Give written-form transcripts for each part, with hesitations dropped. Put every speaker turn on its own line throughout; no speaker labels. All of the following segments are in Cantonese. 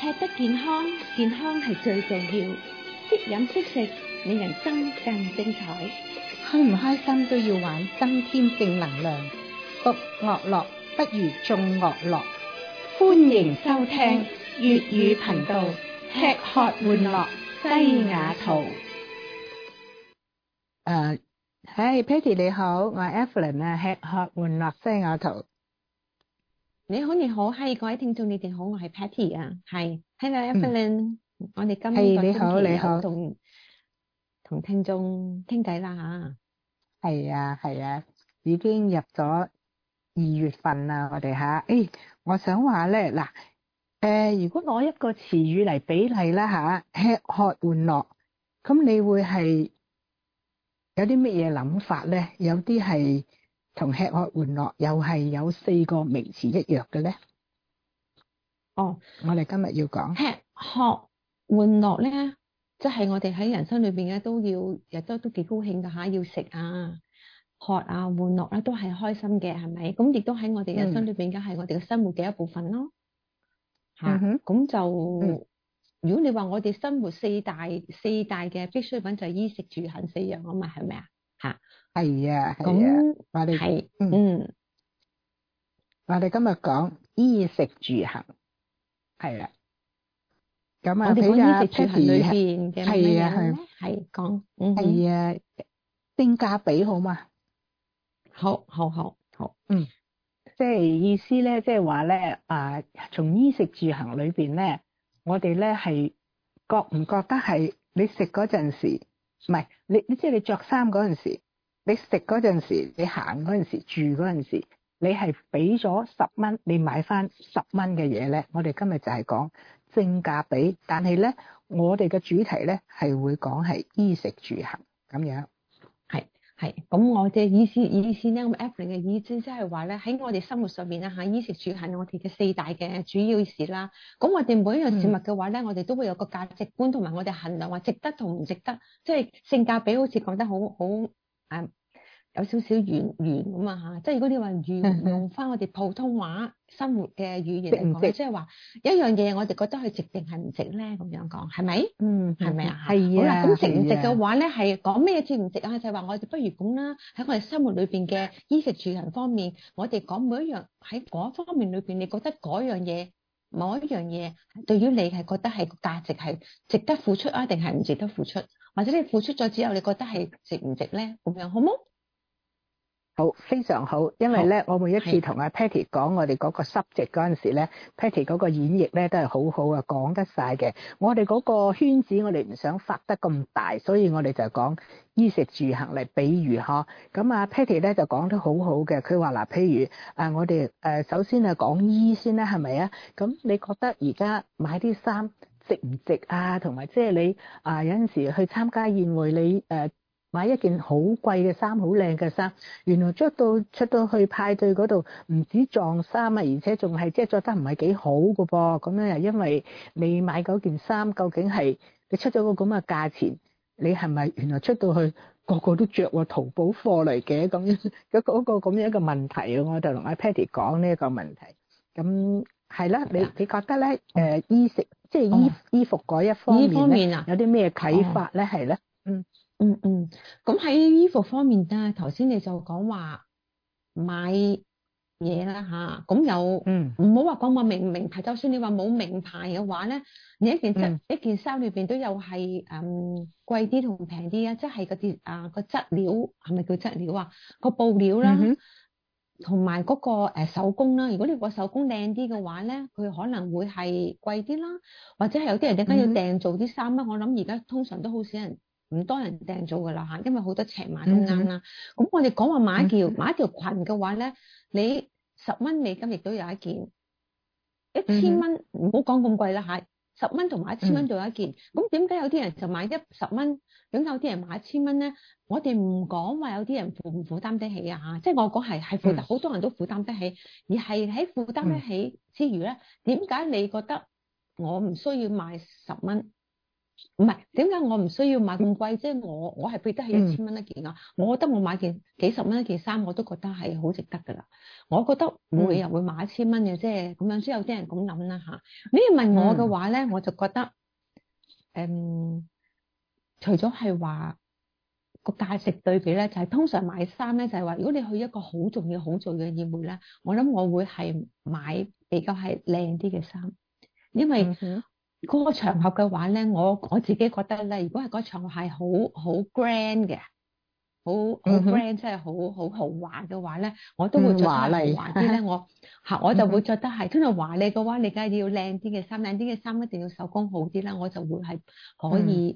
吃得健康，健康係最重要。識飲識食，令人生更精彩。
開唔開心都要玩，增添正能量。獨樂樂不如眾樂樂。
歡迎收聽粵語頻道，吃喝玩樂西雅圖。
Patty 你好，我係 Evelyn 啊，吃喝玩樂西雅圖。
你好，你好，係各位聽眾，你哋好，我係 Patty 啊，係 Hello Evelyn，我哋今個星期有同聽眾傾偈啦吓。
係啊，已經入咗2月份啦，我哋吓。我想話咧嗱，如果攞一個詞語嚟比例啦吓，吃喝玩樂，咁你會係有啲乜嘢諗法咧？有啲係同吃喝玩樂又係有4個名詞一樣嘅咧。我哋今日要講
吃喝玩樂咧，即係我哋喺人生裏邊咧都要，亦都幾高興噶吓，要食啊、喝啊、玩樂啦，都係開心嘅，係咪？咁亦都喺我哋人生裏邊，梗係我哋嘅生活嘅一部分咯。咁就如果你話我哋生活四大嘅必需品就係衣食住行4樣啊嘛，係咪啊？吓，
係啊。
咁
我哋我哋今日講衣食住行。係啦，咁
我哋講衣食住行裏邊嘅咩嘢咧？係講
性價比好嘛？
好，
即係意思咧，即係話咧從衣食住行裏邊咧，我哋咧係覺唔覺得係你食嗰陣時，唔係你即係你着衫嗰陣時，你食嗰陣時，你行嗰陣時，住嗰陣時，你係俾咗10蚊，你買翻10蚊嘅嘢咧。我哋今日就係講性價比，但係咧，我哋嘅主題咧係會講係衣食住行咁樣。
係，咁我嘅意思咧，咁 Evelyn 嘅意思即係話咧，喺我哋生活上面啊，衣食住行我哋嘅4大嘅主要事啦。咁我哋每一樣事物嘅話咧，我哋都會有個價值觀同埋我哋衡量話值得同唔值得，即係性價比好似講得好有少少圓咁啊吓，即係如果你話用翻我哋普通話生活嘅語言嚟講咧，即係話一樣嘢我哋覺得佢值定係唔值咧，咁樣講係咪？係咪啊？
係
好啦，咁值唔值嘅話咧，係講咩值唔值啊？就係話我哋不如咁啦，喺我哋生活裏邊嘅衣食住行方面，我哋講每一樣喺嗰方面裏邊，你覺得嗰樣嘢某一樣嘢對於你係覺得係個價值係值得付出啊，定係唔值得付出？或者你付出咗之後，你覺得係值唔值咧？咁樣好冇？
好，非常好，因為咧，我每一次同阿 Patty 講我哋嗰個 subject 嗰陣時咧，Patty 嗰個演繹咧都係好好啊，講得晒嘅。我哋嗰個圈子，我哋唔想發得咁大，所以我哋就講衣食住行嚟比喻呵。咁啊 Patty 咧就講得好好嘅，佢話嗱，譬如我哋首先係講衣先啦，係咪啊？咁你覺得而家買啲衫值唔值啊？同埋即係你有陣時去參加宴會，你買一件好貴嘅衫，好靚嘅衫，原來出到去派對嗰度，唔止撞衫啊，而且仲係即係着得唔係幾好㗎噃。咁樣又因為你買嗰件衫，究竟係你出咗個咁嘅價錢，你係咪原來出到去個個都着喎，淘寶貨嚟嘅咁樣？嗰個咁樣一個問題啊，我就同阿 Patty 講呢一個問題。咁係啦，你覺得咧衣食即係衣服嗰一方面咧，有啲咩啟發咧？係咧，
咁喺衣服方面咧，頭先你就講話買嘢啦吓，咁有唔好話講話名唔名牌，就算你話冇名牌嘅話咧，你一件衫裏邊都有係貴啲同平啲啊，即係個質料係咪叫質料啊？個布料啦，同埋嗰個手工啦。如果你個手工靚啲嘅話咧，佢可能會係貴啲啦，或者係有啲人點解要訂做啲衫咧？我諗而家通常都好少人。唔多人訂做噶啦吓，因為好多尺碼都啱啦。咁我哋講話買一條裙嘅話咧，你10蚊美金亦都有一件，1000蚊唔好講咁貴啦吓，10蚊同埋1000蚊都有一件。咁點解有啲人就買10蚊，咁有啲人買1000蚊咧？我哋唔講話有啲人負唔負擔得起啊吓，即係我講係負擔，好多人都負擔得起，而係喺負擔得起之餘咧，點解你覺得我唔需要買10蚊？ 唔係點解我唔需要買咁貴啫？我係俾得起1000蚊一件啊！我覺得我買件幾十蚊一件衫，我都覺得係好值得㗎啦。我覺得每人會買1000蚊嘅啫，咁樣先有啲人咁諗啦嚇。你要問我嘅話咧，我就覺得除咗係話個價值對比咧，就係通常買衫咧，就係話如果你去一個好重要嘅宴會咧，我諗我會係買比較係靚啲嘅衫，因為嗰個場合嘅話咧，我自己覺得咧，如果係嗰個場合係好 grand 嘅，好 grand 即係好豪華嘅話咧，我都會着得係豪華啲咧。我就會着得係，通常華麗嘅話，你梗係要靚啲嘅衫，靚啲嘅衫一定要手工好啲啦。我就會係可以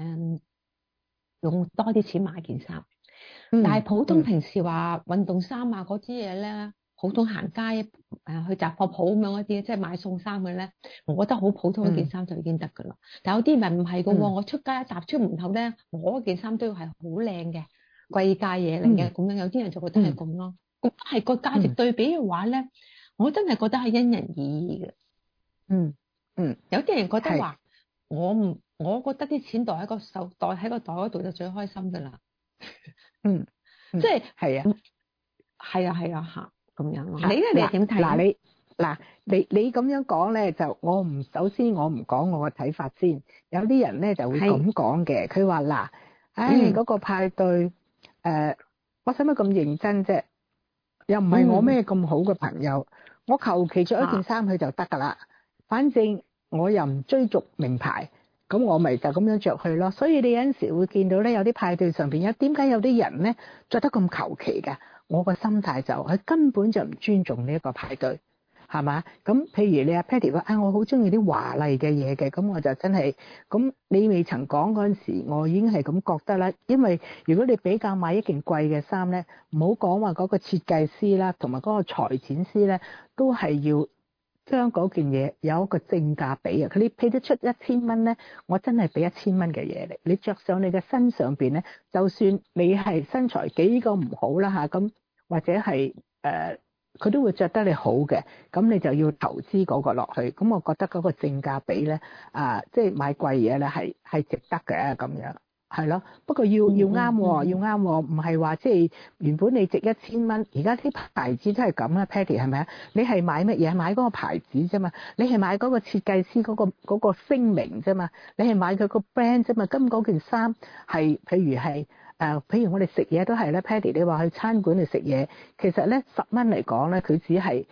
用多啲錢買件衫。但係普通平時話運動衫啊嗰啲嘢咧，普通行街去雜貨鋪咁樣嗰啲，即係買送衫嘅咧，我覺得好普通一件衫就已經得噶啦。但有啲人唔係噶喎，我出街一踏出門口咧，我嗰件衫都要係好靚嘅貴價嘢嚟嘅，咁樣有啲人就覺得係咁咯。咁係個價值對比嘅話咧，我真係覺得係因人而異嘅。有啲人覺得話我覺得啲錢袋喺個袋嗰度就最開心噶啦。即係係啊吓咁樣咯。你點睇？
你咁樣講咧，就首先我唔講我嘅睇法先。有啲人咧就會咁講嘅，佢話嗰個派對我使乜咁認真啫？又唔係我咩咁好嘅朋友，我求其着一件衫去就得噶啦。反正我又唔追逐名牌。咁我咪就咁樣着去咯，所以你有陣時會見到咧，有啲派對上邊點解有啲人咧着得咁求其嘅？我個心態就佢根本就唔尊重呢一個派對，係嘛？咁譬如你阿 Patty 話我好中意啲華麗嘅嘢嘅，咁我就真係咁你未曾講嗰陣時，我已經係咁覺得啦。因為如果你比較買一件貴嘅衫咧，唔好講話嗰個設計師啦，同埋嗰個裁剪師咧，都係要將嗰件嘢有一個正價比啊！你俾得出1000蚊咧，我真係俾1000蚊嘅嘢嚟。你着上你嘅身上邊咧，就算你係身材幾個唔好啦嚇，咁或者係佢都會着得你好嘅，咁你就要投資嗰個落去。咁我覺得嗰個正價比咧，即係買貴嘢咧係值得嘅咁樣。係咯，不過要啱喎，要啱喎，唔係話即係原本你值1000蚊，而家啲牌子都係咁啦 Patty 係咪啊？你係買乜嘢？買嗰個牌子啫嘛，你係買嗰個設計師嗰個聲名啫嘛，你係買佢個 brand 啫嘛。咁嗰件衫係譬如我哋食嘢都係咧 Patty 你話去餐館度食嘢，其實咧10蚊嚟講咧，佢只係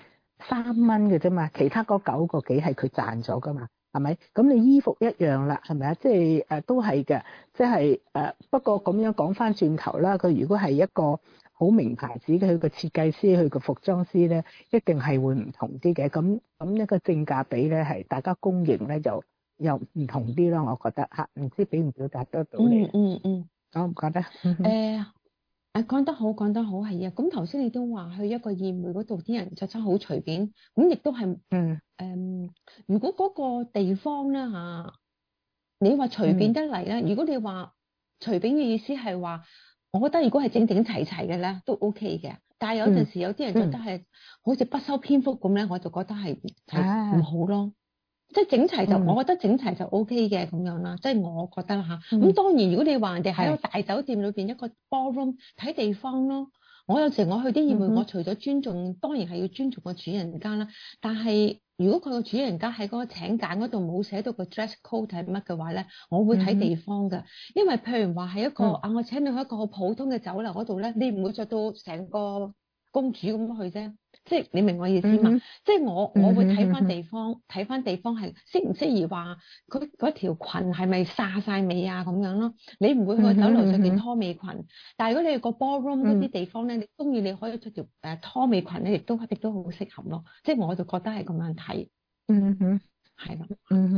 3蚊嘅啫嘛，其他嗰9個幾係佢賺咗噶嘛。係咪？咁你衣服一樣啦，係咪啊？即係都係嘅，即係不過咁樣講翻轉頭啦，佢如果係一個好名牌子嘅，佢個設計師，佢個服裝師咧，一定係會唔同啲嘅。咁一個正價比咧，係大家公認咧，就又唔同啲咯。我覺得嚇，唔知表唔表達得到你？我唔覺得。
講得好，係啊！咁頭先你都話去一個宴會嗰度，啲人着得好隨便，咁亦都係如果嗰個地方咧你話隨便得嚟咧，如果你話隨便嘅意思係話，我覺得如果係整整齊齊嘅咧，都 OK 嘅。但係有陣時有啲人覺得係好似不修邊幅咁咧，我就覺得係唔好咯。即係整齊就，我覺得整齊就 OK 嘅咁樣啦。即係我覺得啦嚇。咁當然，如果你話人哋喺個大酒店裏邊一個 ballroom 睇地方咯，我有時我去啲宴會，我除咗尊重，當然係要尊重個主人家啦。但係如果佢個主人家喺嗰個請柬嗰度冇寫到個 dress code 係乜嘅話咧，我會睇地方㗎。因為譬如話係一個我請你去一個好普通嘅酒樓嗰度咧，你唔會着到成個公主咁去啫。即係你明我意思嘛？即係我會睇翻地方，睇翻地方係適唔適宜話佢嗰條裙係咪曬晒尾啊咁樣咯？你唔會去酒樓着件拖尾裙，但係如果你去個 ballroom 嗰啲地方咧，你中意你可以着條拖尾裙咧，亦都好適合咯。即係我就覺得係咁樣睇。係啦，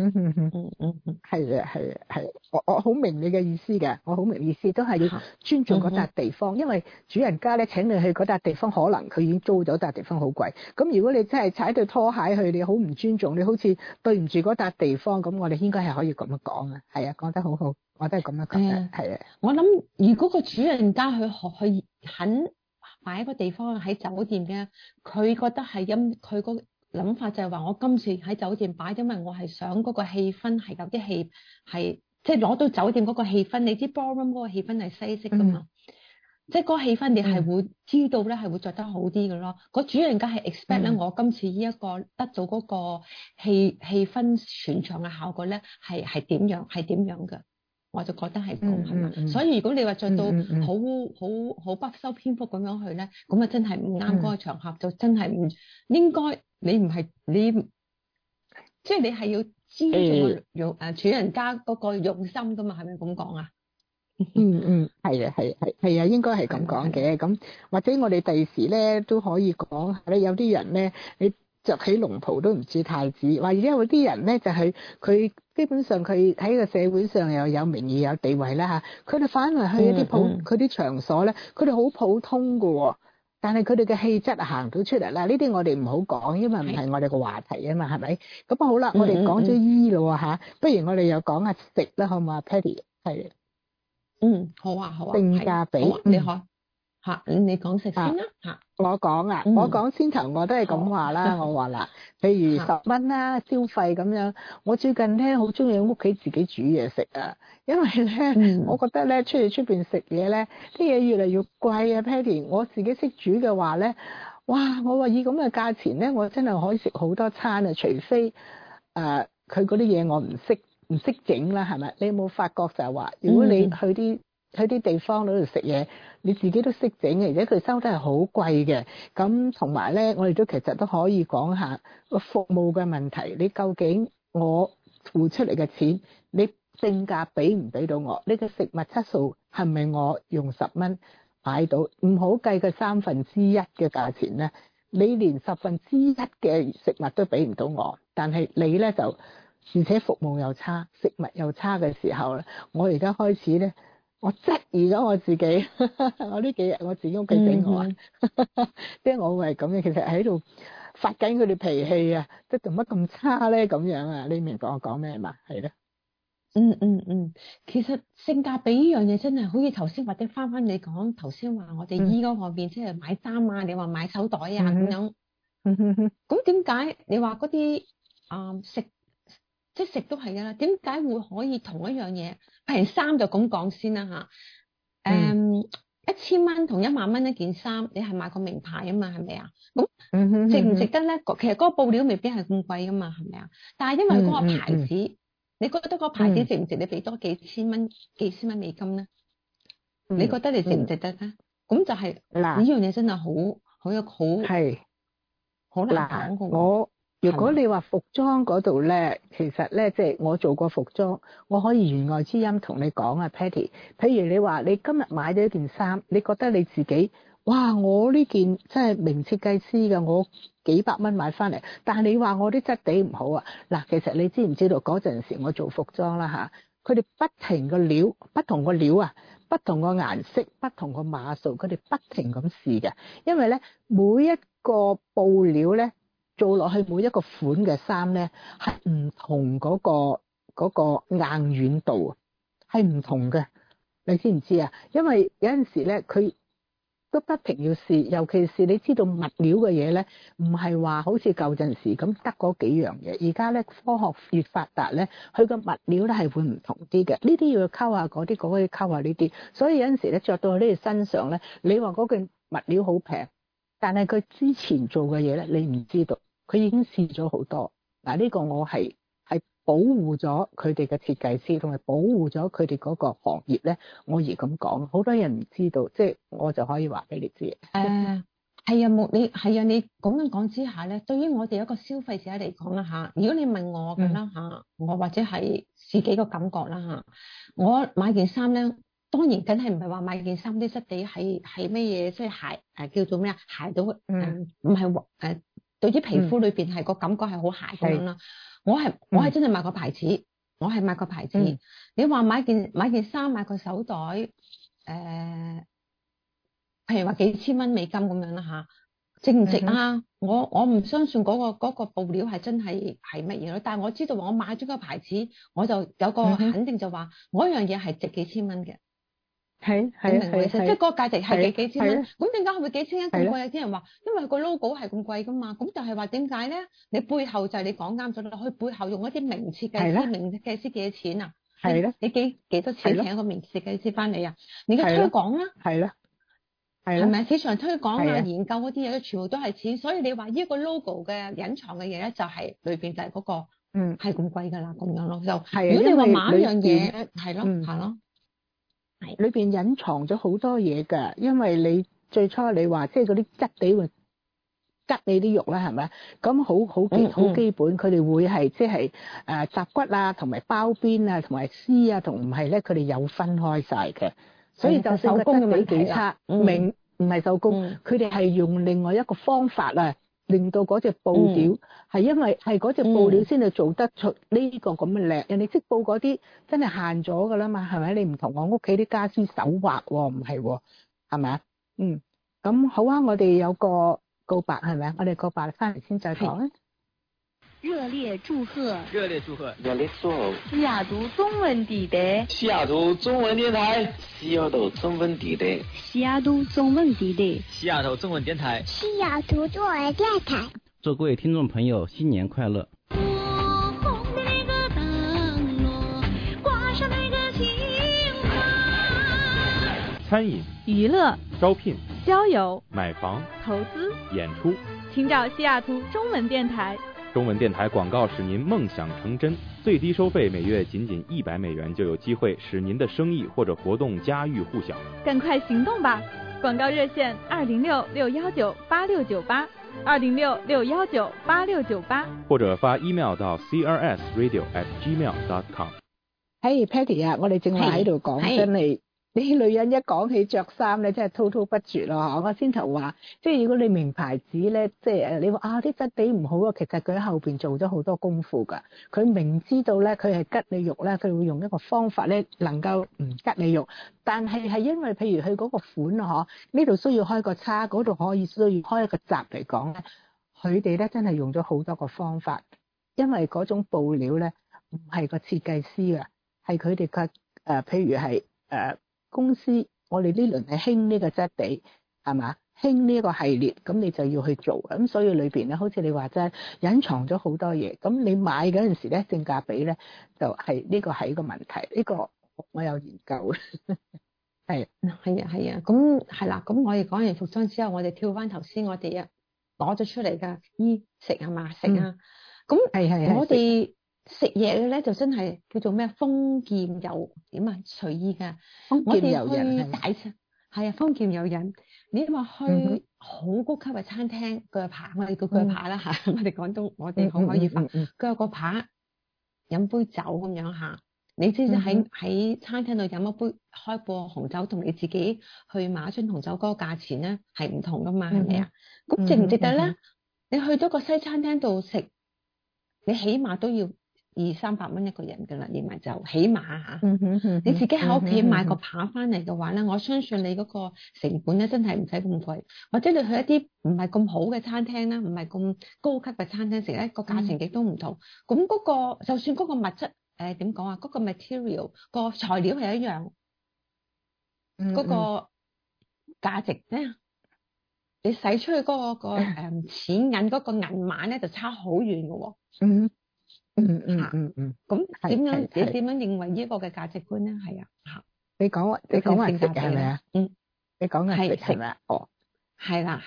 係啊，我好明你嘅意思嘅，我好明意思，都係要尊重嗰笪地方，因為主人家咧請你去嗰笪地方，可能佢已經租咗笪地方好貴，咁如果你真係踩對拖鞋去，你好唔尊重，你好似對唔住嗰笪地方，咁我哋應該係可以咁樣講啊，係啊，講得好好，我都係咁樣覺得，係啊。
我諗如果個主人家去肯買一個地方喺酒店嘅，佢覺得係因佢個諗法就係話，我今次喺酒店擺，因為我係想嗰個氣氛係有啲氣係即係攞到酒店嗰個氣氛，你知 ballroom 嗰個氣氛係西式噶嘛？即係嗰個氣氛，你係會知道咧，係會着得好啲嘅咯。個主人家係 expect 咧，我今次呢一個得到嗰個氣氛全場嘅效果咧，係點樣嘅？我就覺得係咁係嘛。所以如果你話着到好不修邊幅咁樣去咧，咁啊真係唔啱嗰個場合，就真係唔應該。你唔係你，即係你係要尊重個主人家嗰個用心噶嘛？係咪咁講啊？
係啊，應該係咁講嘅。咁或者我哋第時咧都可以講下咧，有啲人咧，你着起龍袍都唔似太子，或者有啲人咧就係佢基本上佢喺個社會上又有名譽有地位啦嚇，佢哋反而去一啲佢啲場所咧，佢哋好普通噶喎，但係佢哋嘅氣質行到出嚟啦。呢啲我哋唔好講，因為唔係我哋個話題啊嘛，係咪？咁好啦，我哋講咗醫咯嚇，不如我哋又講下食啦，好唔好啊 Patty？ 係。
好啊，
性價比，
你可吓，你講食先啦吓。
我講先頭我都係咁話啦，我話啦，譬如10蚊啦消費咁樣，我最近咧好中意喺屋企自己煮嘢食啊，因為咧我覺得咧出邊食嘢咧啲嘢越嚟越貴啊 Patty， 我自己識煮嘅話咧，哇，我話以咁嘅價錢咧，我真係可以食好多餐啊，除非佢嗰啲嘢我唔識整啦，係咪？你有冇發覺就係話，如果你去啲地方嗰度食嘢，你自己都識整嘅，而且佢收得係好貴嘅。咁同埋咧，我哋都其實都可以講下個服務嘅問題。你究竟我付出嚟嘅錢，你性價比唔俾到我？呢個食物質素係咪我用10蚊買到？唔好計個1/3嘅價錢咧，你連1/10嘅食物都俾唔到我，但係你咧就。而且服務又差，食物又差嘅時候咧，我而家開始咧，我質疑咗我自己。我呢幾日我自己屋企整我，即係我會係咁嘅，其實喺度發緊佢哋脾氣啊，即係做乜咁差咧咁樣啊？你明白我講咩嘛？係咧。
其實性價比呢樣嘢真係好似頭先或者翻你講頭先話我哋醫嗰方面，即係買衫啊，你話買手袋啊咁樣。咁點解你話嗰啲食？即係食都係噶啦，點解會可以同一樣嘢？譬如衫就咁講先啦吓，1000蚊同10000蚊一件衫，你係買個名牌啊嘛，係咪啊？咁值唔值得咧？其實嗰個布料未必係咁貴噶嘛，係咪啊？但係因為嗰個牌子，你覺得嗰個牌子值唔值？你俾多幾千蚊美金咧？你覺得你值唔值得咧？咁就係呢樣嘢真係好難講噶。
如果你話服裝嗰度咧，其實咧即係我做過服裝，我可以言外之音同你講啊 Patty。譬如你話你今日買咗一件衫，你覺得你自己哇，我呢件真係名設計師嘅，我幾百蚊買翻嚟，但係你話我啲質地唔好啊。嗱，其實你知唔知道嗰陣時我做服裝啦吓，佢哋不停個料，不同個料啊，不同個顏色，不同個碼數，佢哋不停咁試嘅，因為咧每一個布料咧。做落去每一個款嘅衫咧，係唔同嗰個硬軟度，係唔同嘅。你知唔知啊？因為有陣時咧，佢都不停要試，尤其是你知道物料嘅嘢咧，唔係話好似舊陣時咁得嗰幾樣嘢。而家咧科學越發達咧，佢個物料咧係會唔同啲嘅。呢啲要溝下嗰啲，嗰啲溝下呢啲。所以有陣時咧着到喺呢個身上咧，你話嗰件物料好平，但係佢之前做嘅嘢咧，你唔知道。佢已經試咗好多，嗱、這、呢個我係保護咗佢哋嘅設計師，同埋保護咗佢哋嗰個行業咧。我而咁講，好多人唔知道，即係我就可以話俾你知。
係啊，你咁樣講之下咧，對於我哋一個消費者嚟講啦嚇，如果你問我㗎啦嚇，我或者係自己個感覺啦嚇，我買件衫咧，當然梗係唔係話買件衫啲質地係咩嘢，即係鞋叫做咩啊？鞋到唔係對於皮膚裏邊係個感覺係好鞋咁樣啦。我係真係買個牌子，我係買個牌子。你話買件衫買個手袋，譬如話幾千蚊美金咁樣啦吓，值唔值啊？我唔相信嗰個布料係真係乜嘢咯。但係我知道我買咗個牌子，我就有個肯定就話我一樣嘢係值幾千蚊嘅。
係
明我意思，即係嗰個價值係幾千蚊，咁點解會幾千蚊咁貴？有啲人話，因為佢個 logo 係咁貴噶嘛，咁就係話點解咧？你背後就係你講啱咗啦，佢背後用一啲名設計師，名設計師幾多錢啊？
係咧，
你幾多錢請一個名設計師翻嚟啊？你嘅推廣啦，
係啦，
係咪市場推廣啊、
係啊
研究嗰啲嘢，全部都係錢。所以你話呢個 logo 嘅隱藏嘅嘢咧，就係裏邊就係嗰個係咁貴㗎啦，咁樣咯。就如果你話買一樣嘢，係咯，係咯，係
裏邊隱藏咗好多嘢㗎，因為你最初你話即係嗰啲質地會吉你啲肉啦，係咪？咁好基本，佢哋會係即係搭骨啊，同埋包邊啊，同埋絲啊，同唔係咧，佢哋有分開晒嘅。所以就算個質地幾差，唔係手工，佢哋係用另外一個方法啊，令到嗰隻布料係因為係嗰隻布料先至做得出呢個咁嘅靚。人哋織布嗰啲真係限咗㗎啦嘛，係咪？你唔同我屋企啲家私手畫喎，唔係喎，係咪啊？咁好啊，我哋有個告白係咪啊？我哋告白翻嚟先再講啊！
熱烈祝賀！
熱烈祝賀！
熱烈祝賀！
西雅圖中文地帶，
西雅圖中文電台，西雅圖中文地帶，
西雅圖中文地帶，
西雅圖中文電台，
西雅圖中文電台。
祝各位聽眾朋友新年快樂！
餐飲、
娛樂、
招聘、
交友、
買房、
投資、
演出，
請找西雅圖中文電台。
中文電台廣告使您夢想成真，最低收費每月僅100美元，就有機會使您的生意或者活動家喻戶曉。
趕快行動吧！廣告熱線206-619-8698，206-619-8698，
或者發 email 到 crsradio@gmail.com。
Hey Patty 啊，我哋正話喺度講真係。你女人一講起着衫咧，真係滔滔不絕咯。我先頭話，即係如果你名牌子咧，即係你話啲質地唔好啊，其實佢喺後邊做咗好多功夫㗎。佢明知道咧，佢係吉你肉咧，佢會用一個方法咧，能夠唔吉你肉。但係因為譬如佢嗰個款啊，呢度需要開個叉，嗰度需要開一個閘嚟講咧，佢哋咧真係用咗好多個方法。因為嗰種布料咧，唔係個設計師啊，係佢哋嘅譬如係公司，我哋呢輪係興呢個質地，係嘛？興呢個系列，咁你就要去做。咁所以裏邊咧，好似你話齋，隱藏咗好多嘢。咁你買嗰陣時咧，性價比咧就係呢個係一個問題。呢個我有研究。係
啊，咁係啦。咁我哋講完服裝之後，我哋跳翻頭先，我哋攞咗出嚟㗎衣食係嘛？食啊。咁係我哋。食嘢嘅咧就真係叫做咩？豐儉由點啊？隨意㗎。我哋去大餐係啊，豐儉由人。你話去好高級嘅餐廳，鋸扒我哋叫鋸扒啦嚇。我哋廣東我哋可唔可以發鋸個扒飲杯酒咁樣嚇？你知唔知喺餐廳度飲一杯開杯紅酒，同你自己去買一樽紅酒嗰個價錢咧係唔同噶嘛？係咪啊？咁值唔值得咧？你去到個西餐廳度食，你起碼都要200-300蚊一個人㗎啦，連埋就起碼嚇。你自己喺屋企買個扒翻嚟嘅話咧，我相信你嗰個成本咧真係唔使咁貴。或者你去一啲唔係咁好嘅餐廳啦，唔係咁高級嘅餐廳食咧，個價錢亦都唔同。咁嗰個就算嗰個物質點講啊，嗰個 material 個材料係一樣，嗰個價值咧，你使出去嗰個錢銀嗰個銀碼咧就差好遠嘅喎。咁點樣？你點樣認為呢個嘅價值觀咧？係啊，
你講話食係咪啊？你講嘅食係咪啊？哦，
係啦，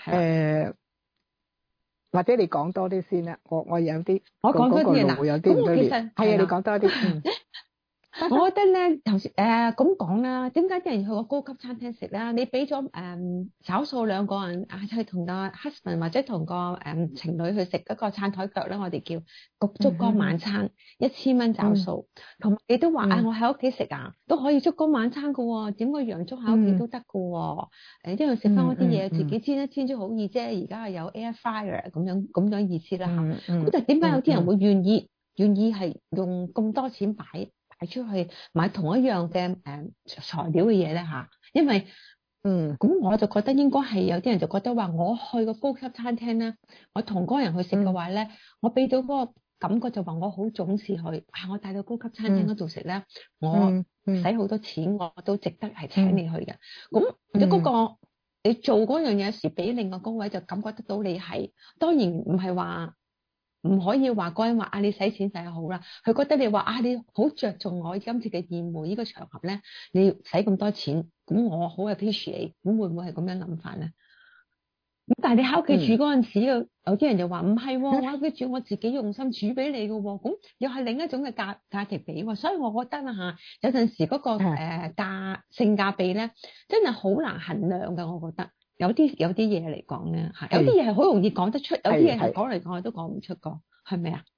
或者你講多啲先啦。我有啲，
我講多啲嘢啦。
咁其實係啊，你講多啲。
我覺得咧，頭先咁講啦，點解啲人去個高級餐廳食啦？你俾咗找數兩個人去同個 husband 或者同個情侶去食一個餐台腳咧，我哋叫焗燭光晚餐，1000蚊找數。同埋你都話我喺屋企食都可以燭光晚餐㗎喎，點個洋燭喺屋企都得㗎喎。一樣食翻嗰啲嘢，自己煎一煎咗好易啫。而家有 air fryer 咁樣意思啦嚇。咁但係點解有啲人會願意係用咁多錢擺出去買同一樣嘅材料嘅嘢咧嚇？因為咁我就覺得應該係有啲人就覺得話，我去個高級餐廳咧，我同嗰個人去食嘅話咧，我俾到嗰個感覺就話我好重視去，我帶到高級餐廳嗰度食咧，我使好多錢，我都值得係請你去嘅。咁如果嗰個你做嗰樣嘢時俾另外嗰位就感覺得到你係，當然唔係話唔可以話嗰人話你使錢使好啦，佢覺得你話你好着重我今次嘅宴會呢個場合咧，你要使咁多錢，咁我好 appreciate，咁會唔會係咁樣諗法咧？咁但係你喺屋企煮嗰陣時，有啲人就話唔係，我喺屋企煮我自己用心煮俾你嘅，咁又係另一種嘅價值比，所以我覺得有陣時嗰個性價比咧，真係好難衡量嘅。我覺得有啲嘢嚟講咧，有啲嘢係好容易講得出，有啲嘢係講嚟講去都講唔出個，係咪啊？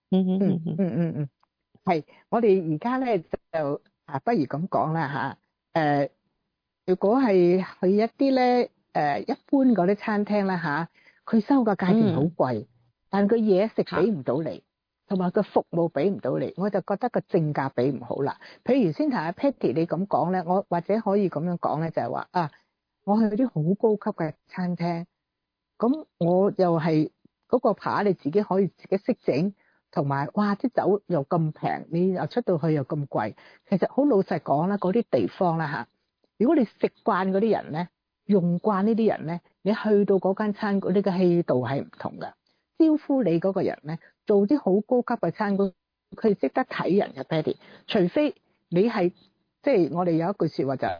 係，我哋而家咧就不如咁講啦吓，如果係去一啲咧一般嗰啲餐廳啦吓，佢收個價錢好貴，但佢嘢食俾唔到你，同埋個服務俾唔到你，我就覺得個性價比唔好啦。譬如先頭阿 Patty 你咁講咧，我或者可以咁樣講咧，就係話我去啲好高級嘅餐廳，咁我又係嗰個扒你自己可以自己識整，同埋哇啲酒又咁平，你又出到去又咁貴，其實好老實講啦，嗰啲地方啦吓，如果你食慣嗰啲人咧，用慣呢啲人咧，你去到嗰間餐館，呢個氣度係唔同噶。招呼你嗰個人咧，做啲好高級嘅餐館，佢識得睇人嘅 Patty， 除非你係即係我哋有一句說話就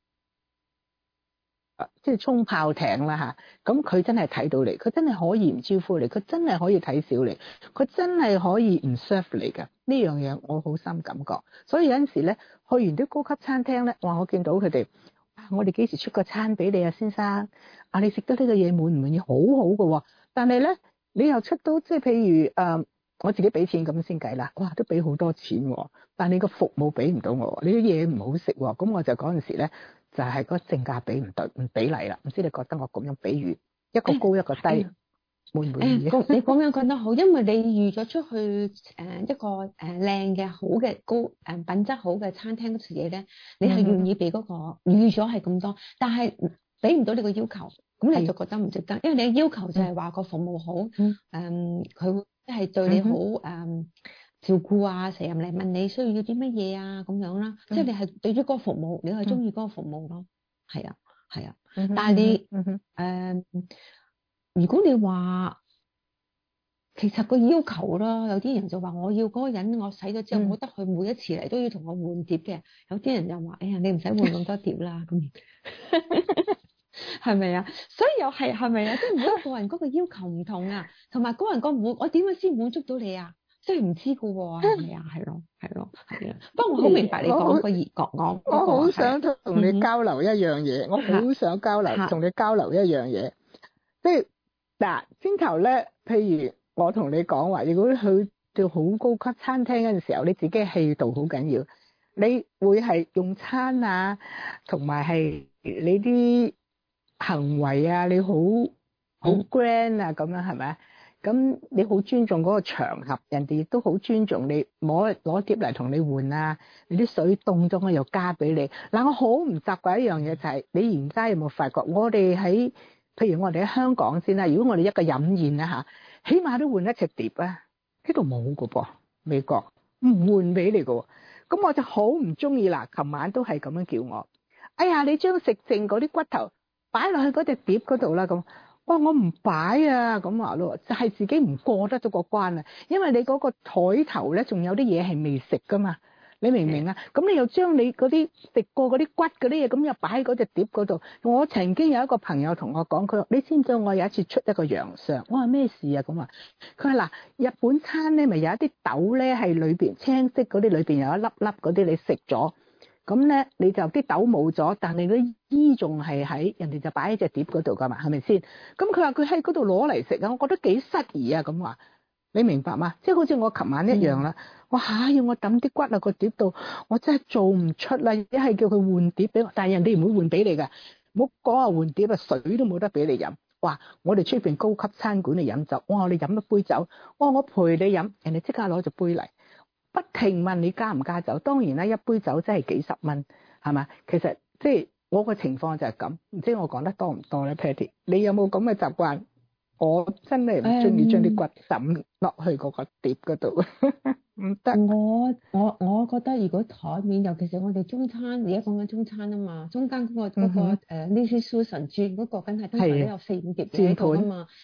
即係衝炮艇啦吓，咁佢真係睇到你，佢真係可以唔招呼你，佢真係可以睇小你，佢真係可以唔 serve 你嘅。呢樣嘢我好深感覺。所以有陣時咧，去完啲高級餐廳咧，哇！我見到佢哋。我哋幾時出個餐俾你啊，先生？你食得呢個嘢滿唔滿意？好好嘅喎，但係咧，你又出到即係譬如我自己俾錢咁先計啦。哇，都俾好多錢喎，但你個服務俾唔到我，你啲嘢唔好食喎。咁我就嗰陣時咧，就係個性價比唔對，唔比例啦。唔知你覺得我咁樣比喻一個高一個低？滿唔滿意？
你咁樣講得好，因為你預咗出去一個靚嘅好嘅高品質好嘅餐廳嗰時嘢咧，你係願意俾嗰個預咗係咁多，但係俾唔到你個要求，咁你就覺得唔值得，因為你嘅要求就係話個服務好，佢會即係對你好照顧啊，成日嚟問你需要啲乜嘢啊咁樣啦，即係你係對於嗰個服務，你係中意嗰個服務咯，係啊，但係你如果你話其實個要求啦，有啲人就話我要嗰個人我洗咗之後，我覺得佢每一次嚟都要同我換碟嘅。有啲人就話哎呀，你唔使換咁多碟啦，咁係咪啊？所以又係咪啊？即係每一個人嗰個要求唔同啊，同埋嗰人個我點樣先滿足到你啊？即係唔知噶喎，係咪啊？係咯。不過我好明白你講個熱角，
我好想同你交流一樣嘢，我好想交流同你交流一樣嘢。即係嗱，先頭咧，譬如我同你講話，如果去到好高級餐廳嗰陣時候，你自己嘅氣度好緊要，你會係用餐啊，同埋係你啲行為啊，你好 grand 啊，咁樣係咪？咁你好尊重嗰個場合，人哋亦都好尊重你，攞碟嚟同你換啊，你啲水凍咗我又加俾你。嗱，我好唔習慣一樣嘢就係，你而家有冇發覺？我哋喺譬如我哋喺香港先啦，如果我哋一個飲宴啦嚇，起碼都換一隻碟啊，呢度冇㗎噃，美國唔換俾你㗎喎，咁我就好唔中意啦。琴晚都係咁樣叫我，哎呀，你將食剩嗰啲骨頭擺落去嗰隻碟嗰度啦咁。我唔擺啊，咁話咯，就係自己唔過得咗個關啊，因為你嗰個枱頭咧，仲有啲嘢係未食噶嘛，你明唔明啊？咁你又將你嗰啲食過嗰啲骨嗰啲嘢，咁又擺喺嗰隻碟嗰度。我曾經有一個朋友同我講，佢話你知唔知我有一次出一個洋相？我話咩事啊？咁話佢話嗱，日本餐咧咪有一啲豆咧係裏邊青色嗰啲，裏邊有一粒粒嗰啲，你食咗。咁咧，你就啲豆冇咗，但係啲衣仲係喺人哋就擺喺隻碟嗰度噶嘛，係咪先？咁佢話佢喺嗰度攞嚟食啊，我覺得幾失儀啊咁話，你明白嗎？即係好似我琴晚一樣啦，我要我抌啲骨啊個碟度，我真係做唔出啦，一係叫佢換碟俾我，但係人哋唔會換俾你噶，唔好講話換碟啊，水都冇得俾你飲。哇！我哋出邊高級餐館嚟飲酒，哇！你飲一杯酒，我陪你飲，人哋即刻攞隻杯嚟。不停問你加唔加酒，當然啦，一杯酒真係幾十蚊，係嘛？其實即係我個情況就係咁，唔知我講得多唔多咧 Patty？ 你有冇咁嘅習慣？我真係唔中意將啲骨抌落去嗰個碟嗰度，唔得。
我覺得如果台面，尤其是我哋中餐，而家講緊中餐啊嘛，中間嗰個Mrs. Susan 轉嗰個，梗係通常都有4-5碟喺度噶嘛。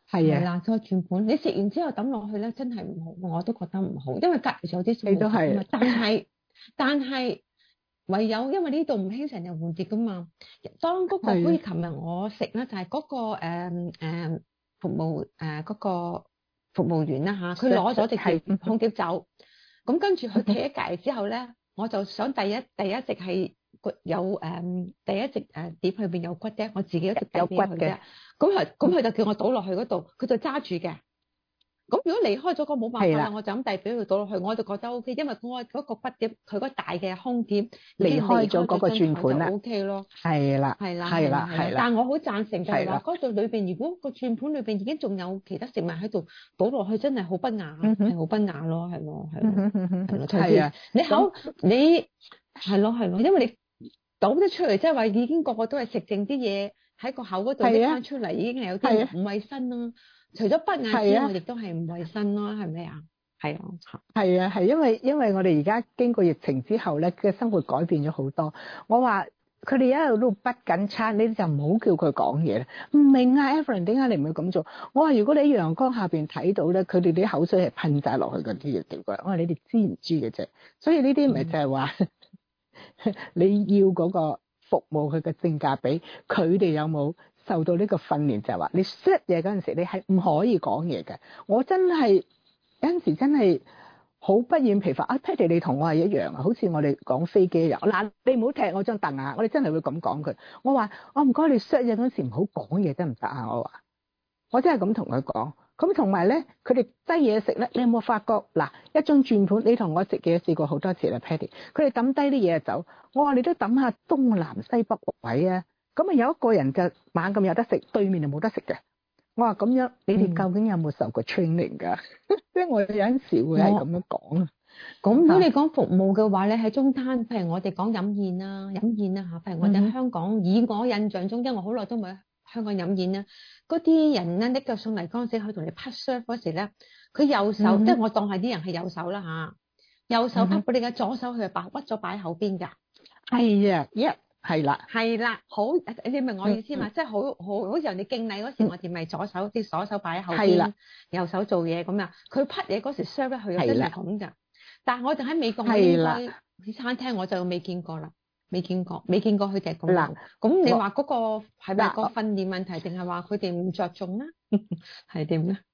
係
啦，個轉盤你食完之後抌落去咧，真係唔好，我都覺得唔好，因為隔離有啲
你都係，
但係唯有因為呢度唔興成日換碟噶嘛。當嗰個好似琴日我食咧，就係嗰個嗰個服務員啦嚇，佢攞咗隻空碟走，咁跟住佢企喺隔離之後咧，我就想第一隻係有第一隻碟裏邊有骨啫，我自己一直有骨嘅，咁佢就叫我倒落去嗰度，佢就揸住嘅。咁如果離開咗個冇辦法啦，我就咁遞俾佢倒落去，我就覺得 O K，因為我嗰個骨碟佢嗰大嘅空碟
離開咗嗰個轉盤啦
，O K 咯。
係啦。
但係我好贊成就係話嗰度裏邊，如果個轉盤裏邊已經仲有其他食物喺度，倒落去真係好不雅，係好不雅咯，係咯。係啊，你係咯，因為你倒得出嚟，即係話已經個個都係食剩啲嘢喺個口嗰度拎翻出嚟，已經係有啲唔衞生啦。除咗不雅之外，亦都係唔衞生咯，係咪啊？係啊，
係因為我哋而家經過疫情之後咧，嘅生活改變咗好多。我話佢哋一路都不緊餐，你就唔好叫佢講嘢啦。唔明啊 Evelyn 點解你唔會咁做？我話如果你喺陽光下邊睇到咧，佢哋啲口水係噴晒落去嗰啲嘅地方。我話你哋知唔知嘅啫？所以呢啲咪就係話你要嗰個服務佢嘅性價比，佢哋有冇受到呢個訓練？就係話你 set 嘢嗰陣時，你係唔可以講嘢嘅。我真係有陣時真係好不厭疲煩。Patty 你同我係一樣啊，好似我哋講飛機一樣。嗱，你唔好踢我張凳啊！我哋真係會咁講佢。我話我唔該你 set 嘢嗰陣時唔好講嘢得唔得啊？我話我真係咁同佢講。咁同埋咧，佢哋低嘢食咧，你有冇發覺嗱？一張轉盤，你同我食嘢試過好多次啦 Patty。佢哋抌低啲嘢走，我話你都抌下東南西北位啊！咁啊有一個人就猛咁有得食，對面就冇得食嘅。我話咁樣，你哋究竟有冇受過 training 㗎？即係我有陣時會係咁樣講啊。
咁如果你講服務嘅話咧，喺中餐，譬如我哋講飲宴啦嚇，譬如我哋香港，以我印象中，因為我好耐都冇喺香港飲宴啦，嗰啲人咧拎個餸嚟嗰陣時，佢同你 pass serve 嗰時咧，佢右手，即係我當係啲人係右手啦嚇，右手 pass 俾你嘅，左手佢係屈咗擺喺後邊㗎。
係啊，係啦，
好，你明我意思嘛？即係好似人哋敬禮嗰時，我哋咪左手擺喺後邊，右手做嘢咁樣。佢批嘢嗰時 serve 佢真係咁㗎。但係我哋喺美國，我應該啲餐廳我就未見過啦，未見過佢哋咁樣。咁你話嗰個係咪個訓練問題，定係話佢哋唔着重咧？係點咧？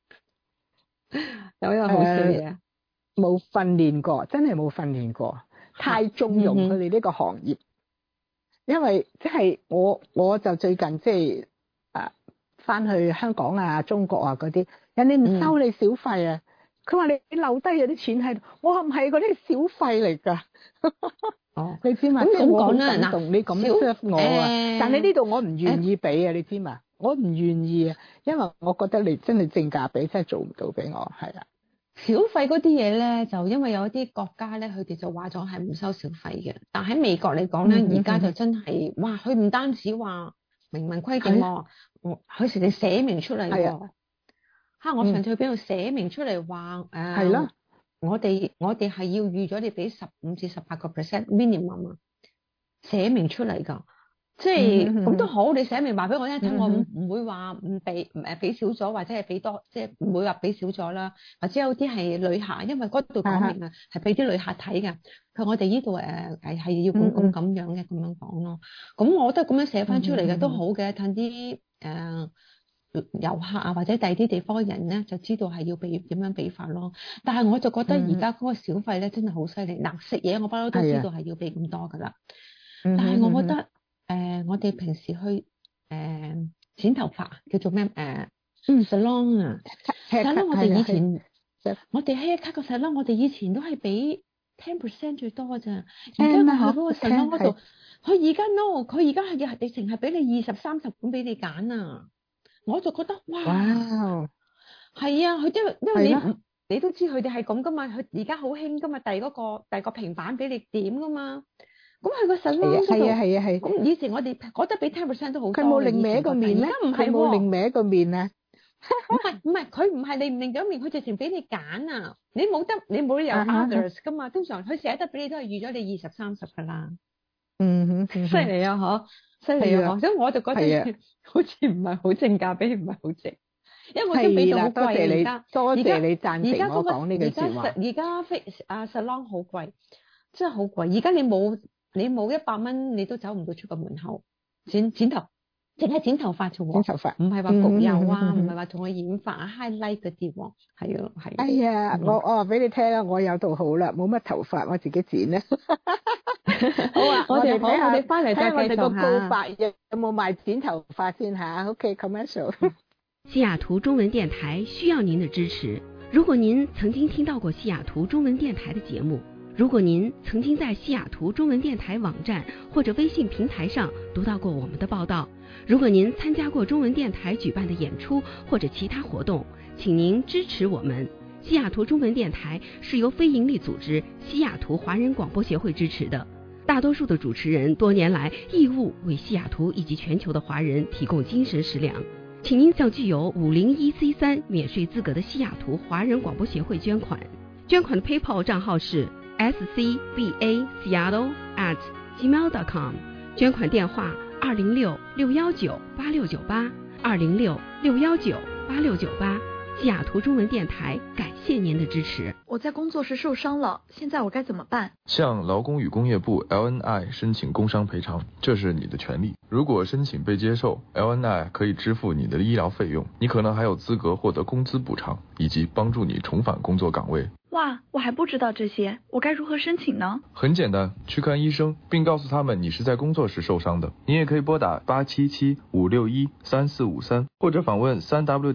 有一個好笑嘢，
冇訓練過，真係冇訓練過，太縱容佢哋呢個行業。因為即係我就最近即係翻去香港啊、中國啊嗰啲，人哋唔收你小費啊，佢話你留低咗啲錢喺度，我話唔係嗰啲小費嚟㗎。哦，你知嘛？咁講啦，嗱，你咁 serve 我啊，但係呢度我唔願意俾啊，你知嘛？我唔願意啊，因為我覺得你真係性價比真係做唔到俾我，係啊。
小費嗰啲嘢咧，就因為有啲國家咧，佢哋就話咗係唔收小費嘅。但喺美國嚟講咧，而家就真係，哇！佢唔單止話明文規定喎，佢成日寫明出嚟喎。嚇！我上次去邊度寫明出嚟話
係咯，
我哋係要預咗你俾15至18% minimum 啊，寫明出嚟㗎。即係咁都好，你寫明話俾我聽，我唔會話唔俾少咗，或者係俾多，即係唔會話俾少咗啦。或者有啲係旅客，因為嗰度講明啊，係俾啲旅客睇㗎。佢我哋呢度係要咁樣嘅，咁樣講咯。咁我覺得咁樣寫翻出嚟嘅都好嘅，等啲遊客啊或者第二啲地方嘅人咧就知道係要俾點樣俾法咯。但係我就覺得而家嗰個小費咧真係好犀利。嗱，食嘢我不嬲都知道係要俾咁多㗎啦。但係我覺得我哋平時去剪頭髮叫做咩salon 啊，salon 我哋以前我哋 haircut 個 salon 我哋以前都係俾 10% 最多㗎咋。而家我去嗰個 salon 嗰度，佢而家 no， 佢而家係你淨係俾你20-30款俾你揀啊！我就覺得哇，係啊，佢因為你都知佢哋係咁噶嘛，佢而家好興噶嘛，遞個平板俾你點噶嘛。咁佢個salon嗰度
係。
咁以前我哋覺得俾 10% 都好多。
佢冇擰歪個面咧？佢冇擰歪個面啊？
唔係，佢唔係擰咗面，佢直情俾你揀啊！你冇理由 others 噶嘛？通常佢寫得俾你都係預咗你20-30噶啦。犀利啊！嗬，犀利啊！所以我就覺得好似唔係好性價比，唔係好值。 因為我都俾到好貴而家。
多謝你贊成我講呢句説話。
而家salon 好貴，真係好貴。而家你冇100蚊，你都走唔到出個門口。剪頭，淨係剪頭髮啫喎。
剪頭髮，
唔係話焗油啊，唔係話同佢染髮啊 highlight 嗰啲喎。係啊，係。
哎呀，我話俾你聽啦，我有度好啦，冇乜頭髮，我自己剪啦。好啊，我哋翻嚟再繼續個告白有冇賣剪頭髮先嚇 ？OK commercial。
西雅圖中文電台需要您的支持。如果您曾經聽到過西雅圖中文電台的節目，如果您曾經在西雅圖中文電台網站或者微信平台上讀到過我們的報道，如果您參加過中文電台舉辦的演出或者其他活動，請您支持我們。西雅圖中文電台是由非營利組織西雅圖華人廣播協會支持的，大多數的主持人多年來義務為西雅圖以及全球的華人提供精神食糧。請您向具有501C3免稅資格的西雅圖華人廣播協會捐款，捐款的 PayPal 賬號是 scbaseattle@gmail.com， 捐款電話206-619-8698，206-619-8698。西雅圖中文電台感謝您的支持。
我在工作時受傷了，現在我該怎麼辦？
向勞工與工業部 LNI 申請工傷賠償，這是你的權利。如果申請被接受， LNI 可以支付你的醫療費用，你可能還有資格獲得工資補償，以及幫助你重返工作崗位。
哇，我還不知道這些，我該如何申請呢？
很簡單，去看醫生，並告訴他們你是在工作時受傷的。你也可以撥打877-561-3453，或者訪問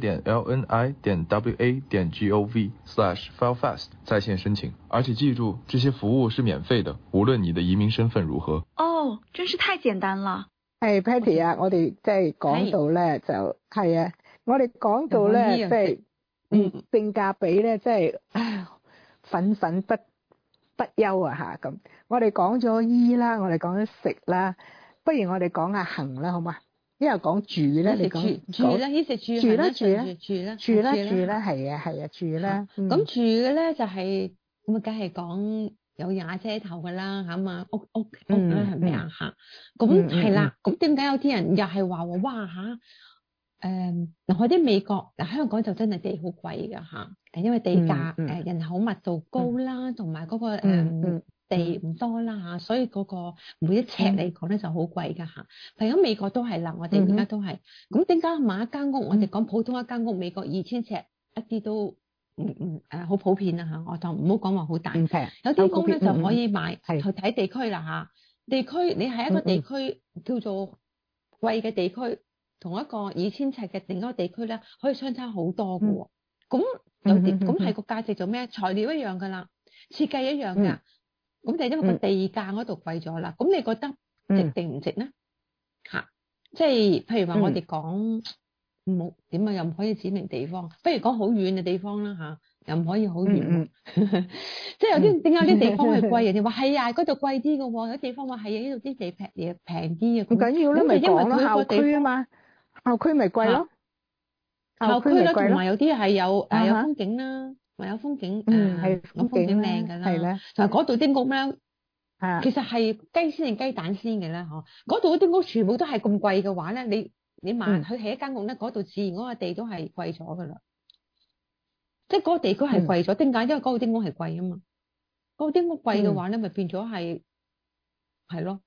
3w.lni.wa.gov/filefast 在線申請。而且記住，這些服務是免費的，無論你的移民身份如何。
哦，真是太簡單了。
係 Patty 啊，我哋即係講到咧就係啊，我哋講到咧即係性價比咧，即係憤憤不休啊嚇咁。我哋講咗醫啦，我哋講咗食啦，不如我哋講下行啦，好嘛？因為講住咧，你講
住啦，呢食住啦，係
啊，住啦。
咁住嘅咧就係咁啊，梗係講有瓦遮頭噶啦嚇嘛，屋啦係咪啊嚇？咁係啦，咁點解有啲人又係話哇嚇？嗱，我啲美國香港就真係地好貴㗎嚇，因為地價人口密度高啦，同埋嗰個地唔多啦嚇，所以嗰個每一尺嚟講咧就好貴㗎嚇。譬如美國都係啦，我哋而家都係。咁點解買一間屋？我哋講普通一間屋，美國2000尺一啲都好普遍啦嚇。我就唔好講話好大，有啲屋咧就可以買，去睇地區啦嚇。地區你係一個地區叫做貴嘅地區。同一個2000尺嘅另一個地區咧，可以相差好多嘅喎。咁有啲咁係個價值做咩？材料一樣㗎啦，設計一樣㗎。咁就因為個地價嗰度貴咗啦。咁你覺得值定唔值咧？嚇，即係譬如話我哋講冇點啊，又唔可以指明地方，不如講好遠嘅地方啦嚇，又唔可以好遠。即係有啲點解啲地方係貴？人哋話係啊，嗰度貴啲嘅喎。有啲地方話係啊，呢度啲地平啲啊。
唔緊要啦，咪講咯，校區啊嘛。校區咪貴咯，
校區啦，同埋有啲係有風景啦，咪有風景，咁風景靚㗎啦，係啦，同埋嗰度啲屋咧，其實係雞先定雞蛋先嘅啦，嗬，嗰度嗰啲屋全部都係咁貴嘅話咧，你買去起一間屋咧，嗰度自然嗰個地都係貴咗㗎啦，即係嗰個地區係貴咗，點解？因為嗰度啲屋係貴啊嘛，嗰度啲屋貴嘅話咧，咪變咗係咯，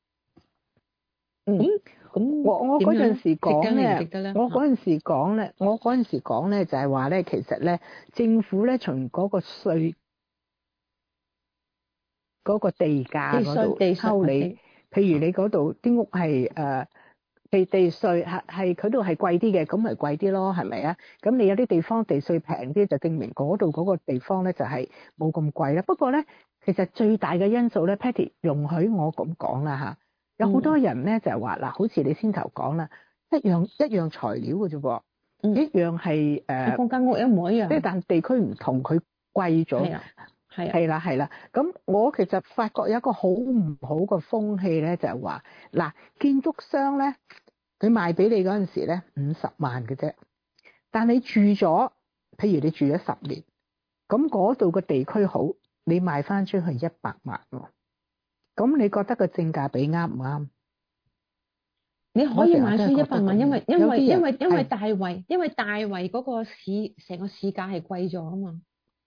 咁
我嗰陣時講咧，我嗰陣時講咧就係話咧，其實咧政府咧從嗰個稅嗰個地價嗰度收你，譬如你嗰度啲屋係地稅係佢度係貴啲嘅，咁咪貴啲咯，係咪啊？咁你有啲地方地稅平啲，就證明嗰度嗰個地方咧就係冇咁貴啦。不過咧，其實最大嘅因素咧 ，Patty 容許我咁講啦嚇。有好多人咧就係話嗱，好似你先頭講啦，一樣材料嘅啫噃，一樣係
嗰間屋一模一樣，
即係但地區唔同，佢貴咗，係啦。咁我其實發覺有一個好唔好嘅風氣咧，就係話嗱，建築商咧佢賣俾你嗰陣時咧50萬嘅啫，但你住咗，譬如你住咗10年，咁嗰度個地區好，你賣翻出去100萬喎。咁你覺得個性價比啱唔啱？
你可以賣出100萬，因為大圍嗰個成個市價係貴咗啊嘛，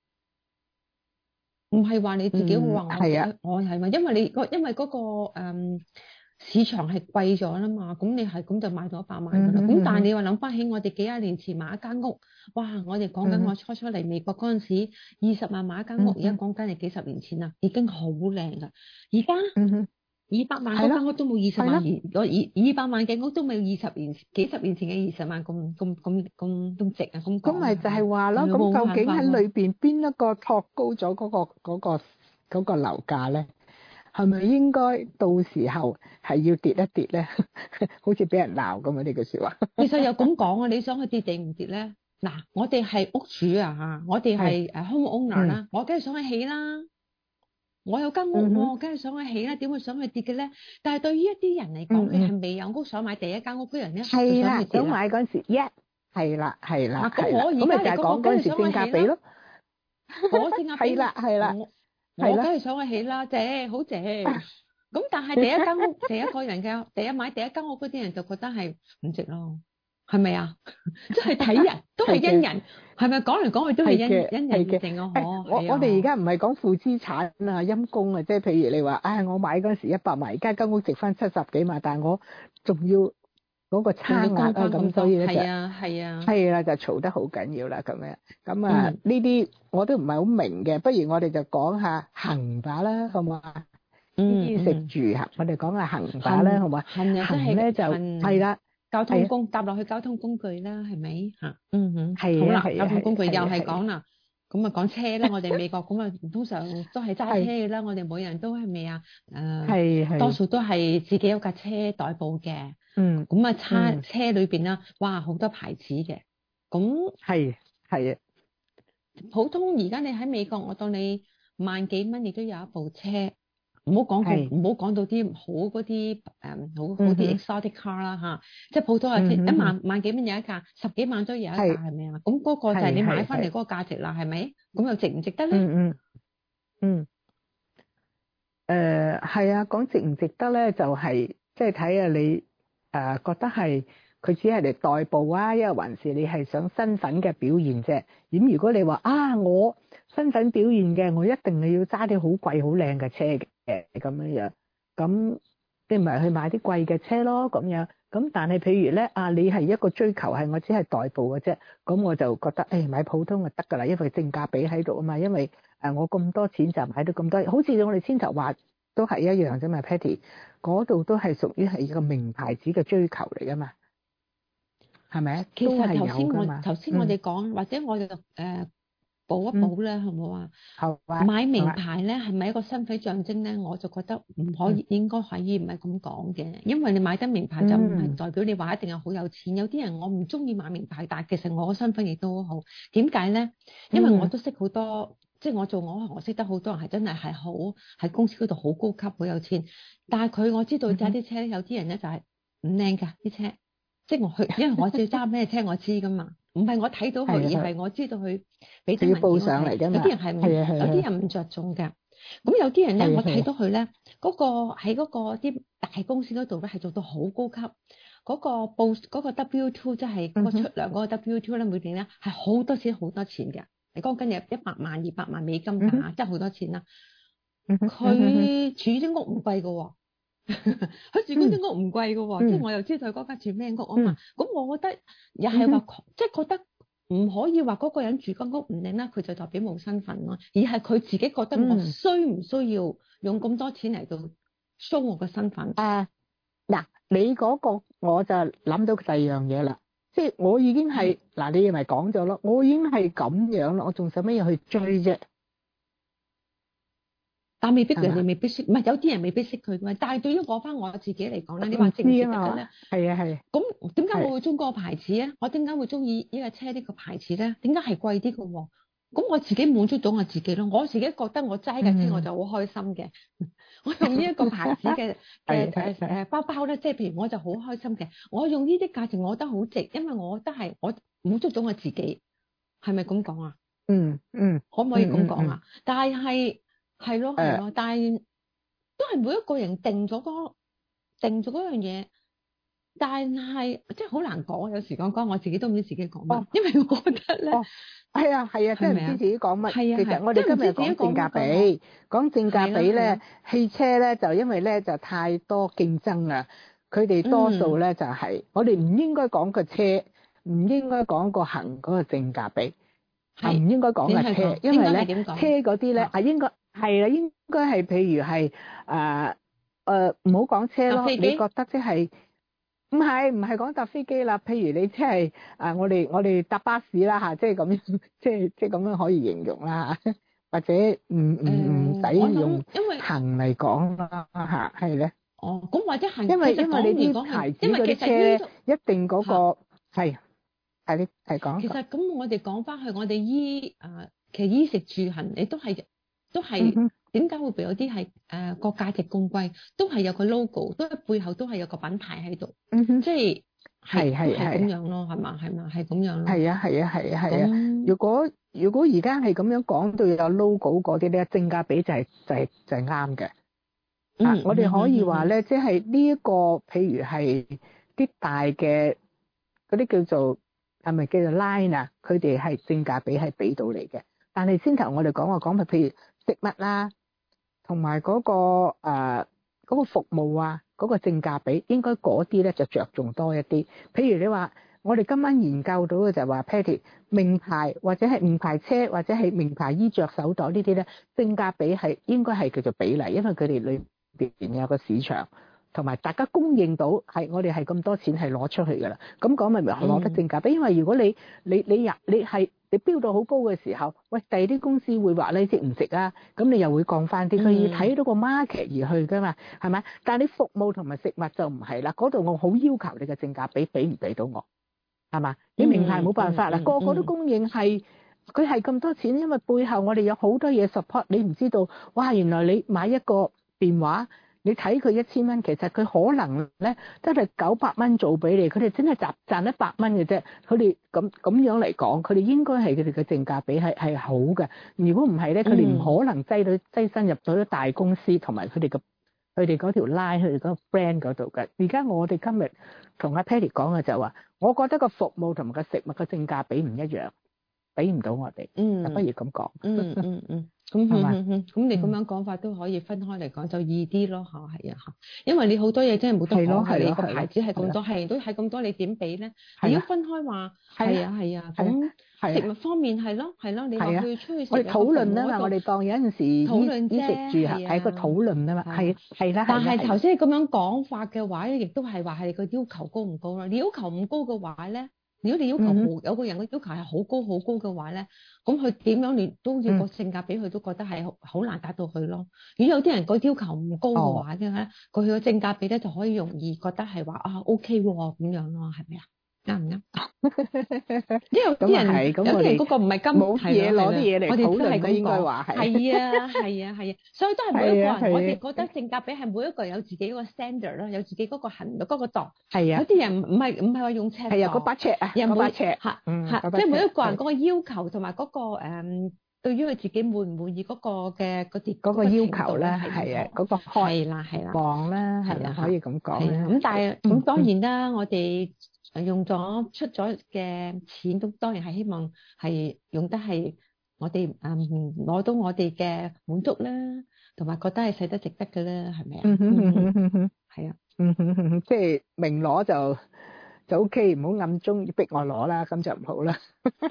唔係話你自己會話我係嘛，因為嗰個市場係貴咗啦嘛，咁你係咁就買到100萬噶啦。咁但係你話諗翻起我哋幾廿年前買一間屋，哇！我哋講緊我初嚟美國嗰陣時，20萬買一間屋，而家講緊係幾十年前啦，已經好靚噶。而家200萬嗰間屋都冇20萬年，200萬嘅屋都冇幾十年前嘅20萬咁值啊！咁
咪就係話咯，咁究竟喺裏邊邊一個托高咗嗰個樓價咧？係咪應該到時候係要跌一跌咧？好似俾人鬧咁啊！呢句説話。
其實又咁講啊，你想去跌定唔跌咧？嗱，我哋係屋主啊嚇，我哋係home owner 啦，我梗係想去起啦。我有間屋，我梗係想去起啦，點會想去跌嘅咧？但係對於一啲人嚟講，佢係未有屋想買第一間屋嘅人咧，
係啦，想買嗰陣時係啦。
咁我而家嚟講，嗰陣時性價比咯。我性價比
係啦。
我梗係想去起啦，正好正。咁但係第一間屋，第一個人嘅買第一間屋嗰啲人就覺得係唔值咯，係咪啊？即係睇人，都係因人，係咪講嚟講去都係因人而定啊？
我哋而家唔係講負資產啊，陰公啊，即係譬如你話，我買嗰陣時100萬，而家間屋值翻70幾萬，但係我仲要嗰個差額啊，咁所以咧就係啦，就嘈得好緊要啦，咁樣。咁啊，呢啲我都唔係好明嘅，不如我哋就講下行吧啦，好唔好啊？衣食住行，我哋講下行吧啦，好唔好啊？行咧就係啦，
交通搭落去交通工具啦，係咪嚇？
係
好啦，交通工具又係講啦，咁啊講車啦，我哋美國咁啊通常都係揸車嘅啦，我哋每人都係咪啊？多數都係自己有架車代步嘅。咁啊，車裏邊啦，哇，好多牌子嘅，咁
係啊，
普通而家你喺美國，我當你萬幾蚊，你都有一部車，唔好講到啲好嗰啲好啲 exotic car 啦嚇，即係普通嘅萬幾蚊有一架，10幾萬都有一架，係咪啊？咁嗰個就係你買翻嚟嗰個價值啦，係咪？咁又值唔值得咧？
係啊，講值唔值得咧，就係即係睇下你。覺得係佢只係嚟代步啊，因為還是你係想身份嘅表現啫。咁如果你話我身份表現嘅，我一定係要揸啲好貴好靚嘅車嘅咁樣，咁你咪去買啲貴嘅車咯咁樣。咁但係譬如咧你係一個追求係我只係代步嘅啫，咁我就覺得買普通就得㗎啦，因為性價比喺度啊嘛。因為我咁多錢就買到咁多，好似我哋先頭話。都係一樣啫嘛 Patty 嗰度都係屬於係一個名牌子嘅追求嚟噶嘛，係咪？
其實頭先我哋講，或者我哋補一補咧，好唔好啊？
好啊。
買名牌咧係咪一個身份象徵咧？我就覺得唔可以，應該可以唔係咁講嘅，因為你買得名牌就唔係代表你話一定係好有錢。有啲人我唔中意買名牌，但係其實我個身份亦都好。點解咧？因為我都識好多。即係我做我行，我識得好多人係真係好喺公司嗰度好高級好有錢，但係我知道揸啲車有啲人咧就係唔靚㗎啲車，即係我去，因為我知揸咩車我知㗎嘛，唔係我睇到佢，而係我知道佢俾啲文件我睇。有啲人係有啲人唔着重㗎，咁有啲人咧我睇到佢咧嗰個喺嗰個啲大公司嗰度咧係做到好高級，嗰個報嗰個 W2 即係嗰個出糧嗰個 W2 咧每年咧係好多錢㗎。你講緊有100萬、200萬美金㗎，真係好多錢啦。佢住啲屋唔貴㗎喎，佢住嗰啲屋唔貴㗎喎，即係我又知道佢嗰間住咩屋啊嘛。咁我覺得又係話，即係覺得唔可以話嗰個人住間屋唔靚啦，佢就代表冇身份咯，而係佢自己覺得我需唔需要用咁多錢嚟到 show 我個身份？
嗱，你嗰個我就諗到第二樣嘢啦。即係我已經係你咪講咗咯，我已經係咁樣咯，我仲使乜嘢去追啫？
但未必人哋未必識，唔係有啲人未必識佢嘅嘛。但係對於我翻我自己嚟講咧，你話值唔值得嘅咧？
係啊係。
咁點解我會中嗰個牌子啊？我點解會中意呢架車呢個牌子咧？點解係貴啲嘅喎？咁我自己滿足到我自己咯。我自己覺得我揸架車我就好開心嘅。我用呢一個牌子嘅包包咧，即係譬如我就好開心嘅。我用呢啲價錢，我覺得好值，因為我覺得係我滿足咗我自己，係咪咁講啊？可唔可以咁講啊？但係係咯，但係都係每一個人定咗嗰樣嘢， 但係即係好難講，有時講我自己都唔知自己講乜，因為我覺得咧，
係啊，真係唔知自己講乜。其實我哋今日講性價比，講性價比咧，汽車咧就因為咧就太多競爭啦，佢哋多數咧就係我哋唔應該講個車，唔應該講個行嗰個性價比，唔應該講個車，因為咧車嗰啲咧應該係啦，應該係譬如係唔好講車咯，你覺得即係？唔係講搭飛機啦，譬如你即係我哋搭巴士啦嚇，即係咁樣，即係咁樣可以形容啦嚇，或者唔使用行嚟講啦嚇，係咧。
哦，咁或者行，
因為你啲牌子嗰啲車咧，一定嗰個係你係講。
其實咁我哋講翻去，我哋其實衣食住行，你都係點解會俾有啲係個價值咁貴？都係有個 logo， 都係背後都係有個品牌喺度，即係咁樣咯，係嘛？係咁樣咯。係
啊。如果而家係咁樣講到有 logo 嗰啲咧，性價比就係啱嘅。我哋可以話咧，即係呢一個，譬如係啲大嘅嗰啲叫做係咪叫做 line 啊？佢哋係性價比係俾到你嘅。但係先頭我哋講譬如食物啦，同埋嗰個服務啊，嗰個性價比應該嗰啲咧就着重多一啲。譬如你話我哋今晚研究到嘅就係話 Patty 名牌或者係名牌車或者係名牌衣着手袋呢啲咧，性價比係應該係叫做比例，因為佢哋裏邊有個市場，同埋大家供應到係我哋係咁多錢係攞出去㗎啦。咁講咪攞得性價比，因為如果你標到好高嘅時候，喂，第二啲公司會話你值唔值啊？咁你又會降翻啲，佢要睇到個 market 而去㗎嘛，係咪？但係你服務同埋食物就唔係啦，嗰度我好要求你嘅性價比，俾唔俾到我，係嘛？你名牌冇辦法啦，個個都供應係佢係咁多錢，因為背後我哋有好多嘢 support， 你唔知道，哇！原來你買一個電話。你睇佢1000蚊，其實佢可能咧真係900蚊做俾你，佢哋真係賺100蚊嘅啫。佢哋咁樣嚟講，佢哋應該係佢哋嘅性價比係好嘅。如果唔係咧，佢哋唔可能擠身入到啲大公司，同埋佢哋嗰條 line， 佢哋嗰個 brand 嗰度嘅。而家我哋今日同阿 Patty 講嘅就話，我覺得個服務同埋個食物嘅性價比唔一樣，俾唔到我哋。就不如咁講。
咁你咁樣講法都可以分開嚟講，就易啲咯嚇，係啊嚇，因為你好多嘢真係冇得講嘅，你個牌子係咁多，係都係咁多，你點比咧？你要分開話，係啊，咁食物方面係咯，你話去出去食，
我哋討論啊嘛，我哋當有陣時討論衣食住行係個討論啊嘛，係啦。
但係頭先你咁樣講法嘅話咧，亦都係話係你個要求高唔高咯？你要求唔高嘅話咧？如果你要求有個人嘅要求係好高嘅話咧，咁佢點樣你都要個性價比，佢都覺得係好難達到佢咯。如果有啲人個要求唔高嘅話咧，佢個性價比咧就可以容易覺得係話OK 喎咁樣咯，係咪啊？啱唔啱？因為啲人有啲人嗰個唔係
冇嘢攞啲嘢嚟討論嘅，應該話係。
係啊，所以都係每一個人，我哋覺得性價比係每一個人有自己嗰個 standard 咯，有自己嗰個衡嗰個度。係啊。有啲人唔係話用尺。係啊，
嗰把尺啊，嗰把尺。
即係每一個人嗰個要求同埋嗰個對於佢自己滿唔滿意嗰個嘅嗰個
要求咧，係啊，嗰個
係啦，
望啦，係啦，可以咁講咧。
咁但係咁當然啦，我哋用咗出咗嘅錢都當然係希望係用得係我哋攞到我哋嘅滿足啦，同埋覺得係使得值得嘅啦，係咪啊？係啊，
即係明攞就 OK， 唔好暗中逼我攞啦，咁就唔好啦。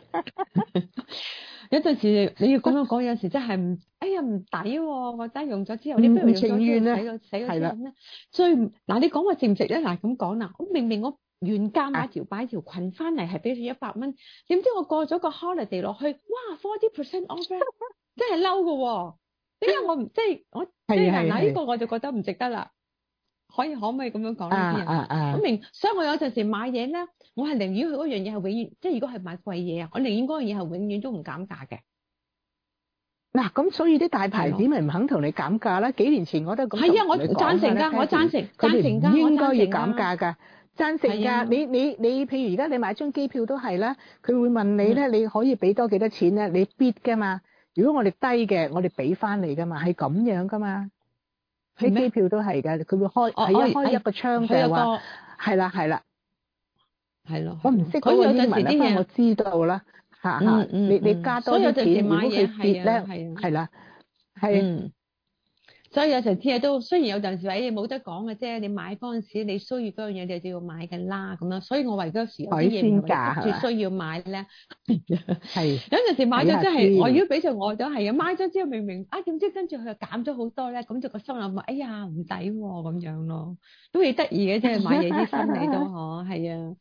有陣時你要咁樣講，有時真係唔抵喎，覺得用咗之後，你不如用咗之後使咗之後咧，最嗱你講話值唔值咧？嗱咁講啦，我明明我原價買條裙翻嚟係俾佢100蚊，點知我過咗個 holiday 落去，哇 40% off， 真係嬲㗎喎！點解我唔即係我即係嗱呢個我就覺得唔值得啦。可唔可以咁樣講呢啲人？我明，所以我有陣時買嘢咧，我係寧願佢嗰樣嘢係永遠，即係如果係買貴嘢啊，我寧願嗰樣嘢係永遠都唔減價嘅。
嗱，咁所以啲大牌子咪唔肯同你減價啦。幾年前我都咁
係啊，我贊成㗎，我贊成㗎，
應該要減價㗎，贊成㗎。你譬如而家你買張機票都係啦，佢會問你咧，你可以俾多幾多錢咧？你 bid 㗎嘛？如果我哋低嘅，我哋俾翻你㗎嘛，係咁樣㗎嘛。啲機票都係㗎，佢會開一個窗就係話係啦，係啦，
係咯。
我唔識嗰個英文啦，不過我知道啦。你加多啲錢，如果佢跌咧，係啦，係。
所以有時啲嘢都雖然有陣時你冇得講嘅啫，你買嗰陣時你需要嗰樣嘢你就要買嘅啦咁樣。所以我為嗰時有啲嘢唔係最需要買咧，係有陣時買咗真係我如果俾上我都係啊，買咗之後明明點知跟住佢又減咗好多咧，咁就個心諗哎呀唔抵喎咁樣咯，都幾得意嘅啫，買嘢啲心理都嗬，係啊，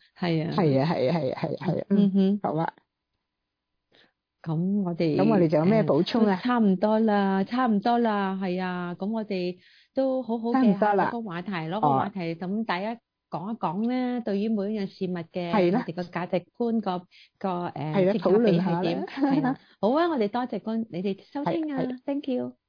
好啊。
咁我哋
仲有咩補充啊？
差唔多啦，係啊。咁我哋都好好嘅攞個話題，咁大家講一講咧，對於每一樣事物嘅我哋個價值觀個討論係點？係啦，好啊，我哋多謝你哋收聽啊 ，thank you。